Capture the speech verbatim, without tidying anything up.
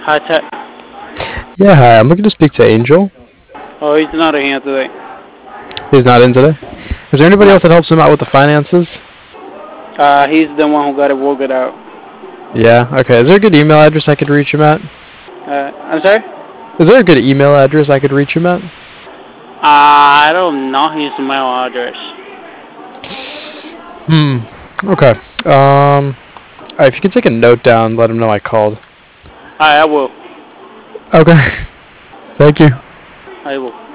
Hi, Ted. Yeah, hi. I'm looking to speak to Angel. Oh, he's not here today. He's not in today. Is there anybody No. else that helps him out with the finances? Uh, he's the one who got it worked out. Yeah. Okay. Is there a good email address I could reach him at? Uh, I'm sorry? Is there a good email address I could reach him at? Uh, I don't know his mail address. Hmm. Okay. Um. Alright, if you could take a note down, let him know I called. I, I will. Okay. Thank you. I will.